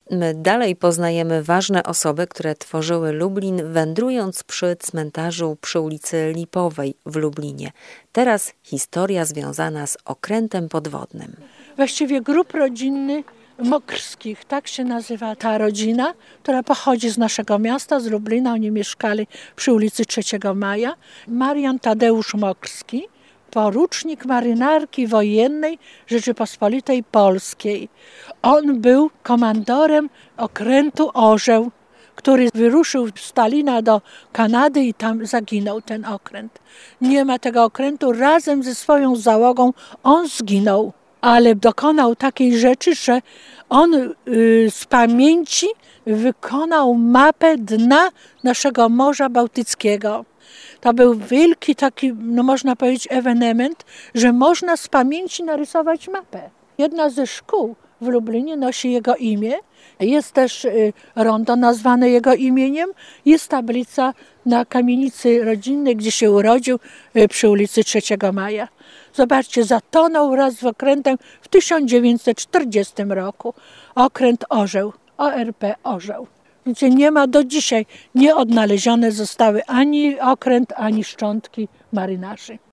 My dalej poznajemy ważne osoby, które tworzyły Lublin, wędrując przy cmentarzu przy ulicy Lipowej w Lublinie. Teraz historia związana z okrętem podwodnym. Właściwie grup rodzinny Mokrskich, tak się nazywa ta rodzina, która pochodzi z naszego miasta, z Lublina. Oni mieszkali przy ulicy 3 Maja. Marian Tadeusz Mokrski, porucznik marynarki wojennej Rzeczypospolitej Polskiej. On był komandorem okrętu Orzeł, który wyruszył z Stalina do Kanady i tam zaginął ten okręt. Nie ma tego okrętu, razem ze swoją załogą on zginął. Ale dokonał takiej rzeczy, że on z pamięci wykonał mapę dna naszego Morza Bałtyckiego. To był wielki taki, można powiedzieć, ewenement, że można z pamięci narysować mapę. Jedna ze szkół w Lublinie nosi jego imię. Jest też rondo nazwane jego imieniem. Jest tablica na kamienicy rodzinnej, gdzie się urodził, przy ulicy 3 Maja. Zobaczcie, zatonął wraz z okrętem w 1940 roku. Okręt Orzeł, ORP Orzeł. Gdzie nie ma do dzisiaj, nie odnalezione zostały ani okręt, ani szczątki marynarzy.